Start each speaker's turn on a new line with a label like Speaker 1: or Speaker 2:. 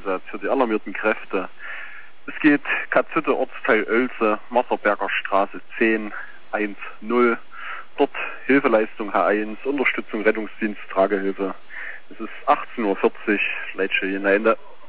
Speaker 1: Einsatz für die alarmierten Kräfte. Es geht Katzhütte, Ortsteil Oelze, Masserberger Straße 10, 1-0. Dort Hilfeleistung H1, Unterstützung Rettungsdienst, Tragehilfe. Es ist 18:40 Uhr, Leitsche hinein.